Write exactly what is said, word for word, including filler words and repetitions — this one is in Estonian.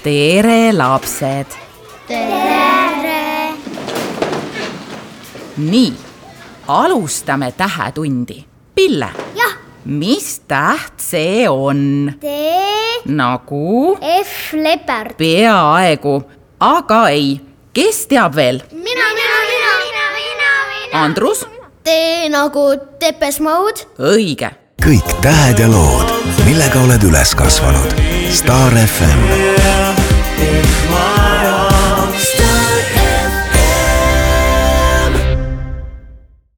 tere, lapsed! Tere! Nii, alustame tähetundi. Pille, jah. Mis täht see on? T. Nagu? F. Lepard. Peaaegu, aga ei. Kes teab veel? Mina, mina, mina, mina, mina, mina. Andrus? T nagu Depeche Mode. Õige. Kõik tähed ja lood, millega oled üles kasvanud. Star F M.